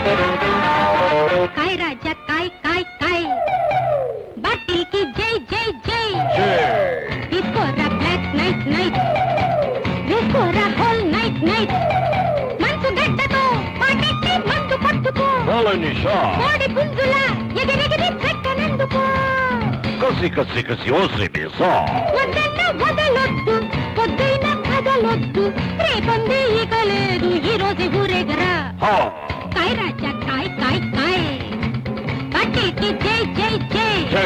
కాయ్ రాజా కాయ్ కాయ్ కాయ్ bottle కి జై జై జై తీసుకోరా బ్లాక్ నైట్ నైట్ వేసుకోరా హోల్ నైట్ నైట్ మంచు గడ్డతో పాటెట్టి మందు పట్టుకో కోడి పుంజులా ఎగిరెగిరి పెట్టనందుకో కసి కసి కసి ఓసి బేసా వద్దన్న వదలొద్దు పొద్దైన కదలొద్దు రేపంది ఇక లేదు ఈ రోజు ఊరేగరా కాయ్ రాజా కాయ్ కాయ్ కాయ్ బాటిల్కి జై జై జై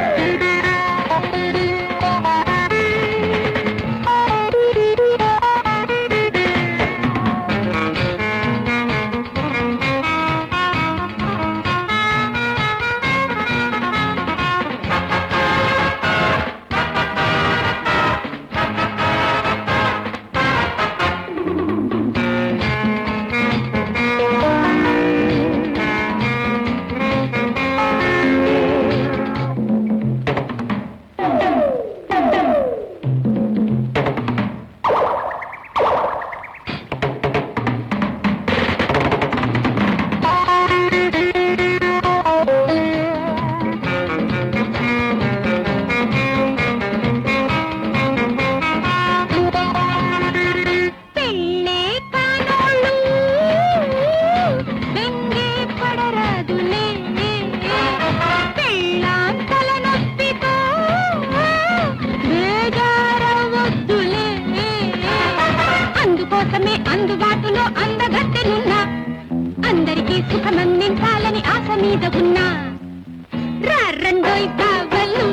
అందుబాటులో అందగత్తెనున్నా అందరికీ సుఖమందించాలని ఆశ మీద ఉన్నా రెండోయ్ కావలు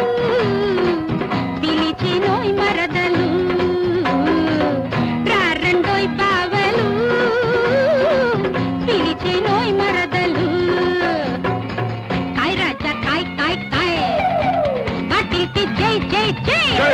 పిలిచినోయ్ మరదలు రెండోయ్ కావలు పిలిచినోయ్ మరదలు కాయ్ రాజా కాయ్ కాయ్ కాయ్ బాటిల్కి జై జై జై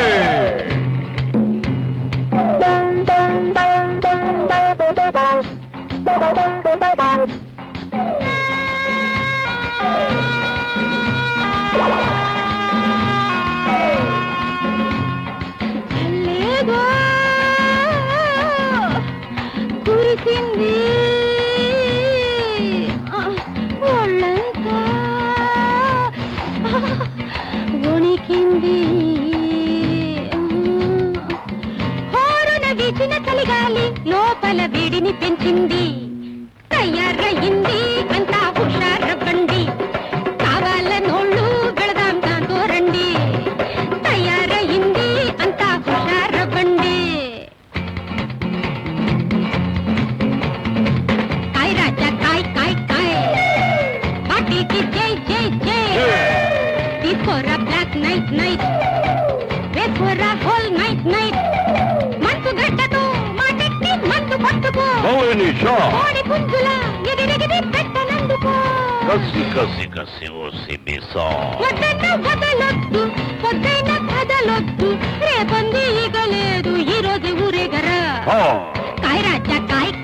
కురిసింది ఒళ్ళంతా వణికింది హోరున వీచిన చలిగాలి లోపల వేడిని పెంచింది తయారయ్యింది అంతా హుషారవ్వండి కావాలనోళ్ళు వెళదాం దాంతో రండి తయారయ్యింది అంతా హుషారవ్వండి కాయ్ రాజా కాయ్ కాయ్ కాయ్ బాటిల్కి జై జై జై తీసుకోరా బ్లాక్ నైట్ నైట్ వేసుకోరా హోల్ నైట్ నైట్ మంచు గడ్డతో మాటెట్టి మందు పట్టుకో కోడి పుంజులా ఎగిరెగిరి పెట్టనందుకో కసి కసి కసి ఓసి బేసా వద్దన్న వదలొద్దు పొద్దైన కదలొద్దు రేపంది ఇక లేదు ఈ రోజు ఊరేగరా కాయ్ రాజా కాయ్